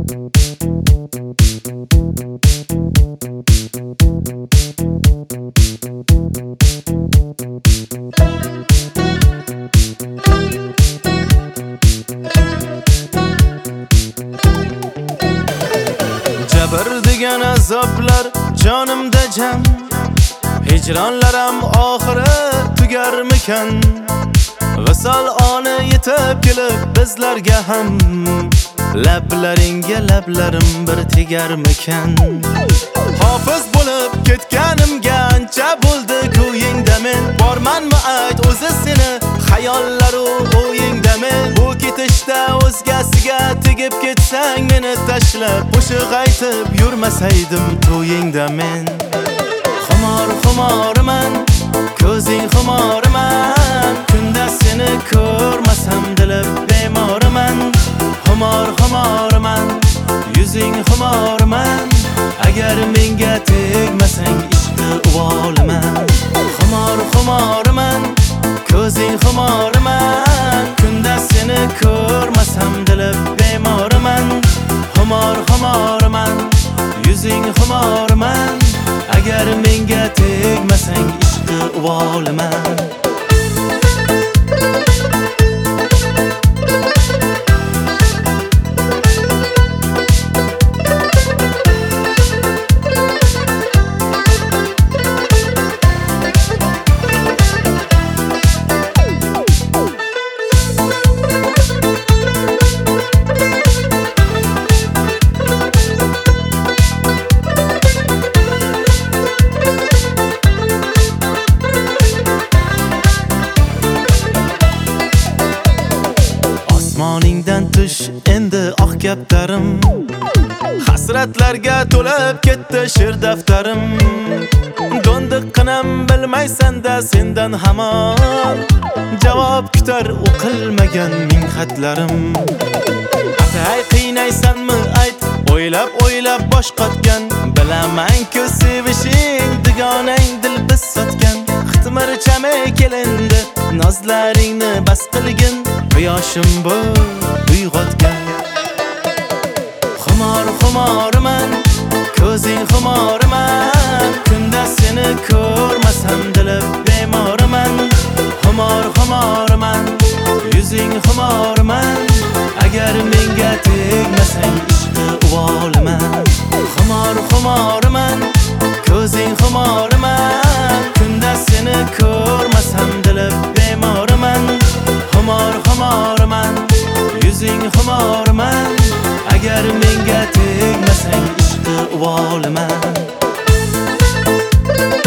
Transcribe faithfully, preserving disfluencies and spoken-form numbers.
Jabr degan azoblar jonimda jam, hijronlarim oxiri tugarmikan? Visol oni yetib kelib bizlarga ham, lablaringga lablarim bir tegarmikan? Hofiz bo'lib ketganimga ancha bo'ldi ko'yingda men, bormanmi ayt o'zi seni xayollaru o'yingda men? Bu ketishda o'zgasiga tegib ketsang meni tashlab, qo'shiq aytib yurmasaydim to'yingda men. Xumor xumorman, ko'zing xumorman, kunda seni ko'rmasam dilim bemorman. Xumor xumorman, yuzing xumorman, agar menga tegmasang ishqi uvolaman. Xumor xumorman, ko'zing xumorman, kunda seni ko'rmasam dilim bemorman. Xumor xumorman, yuzing xumorman, agar menga tegmasang ishqi uvolaman. Osmoningdan tush endi oq kaptarim, hasratlarga to'lib ketdi she'r daftarim. Do'ndiqqinam bilmaysan-da sendan hamon, javob kutar o'qilmagan ming xatlarim. Atay qiynaysanmi ayt, o'ylab o'ylab bosh qotgan, bilaman-ku sevishing dugonang dil biz sotgan. Xitmirchame kelindi, nozlaringni bas qilgin, quyoshim bu uyg'otgan. Xumor xumorman, ko'zing xumorman, kunda seni ko'rmasam dilim bemorman. Xumor xumorman, yuzing xumorman, agar menga tegmasang ishqi uvolaman. Xumor xumorman, ko'zing xumorman, kunda seni ko'rmasam dilim bemorman. Xumor xumorman, yuzing xumorman, agar menga tegmasang ishqi uvolaman.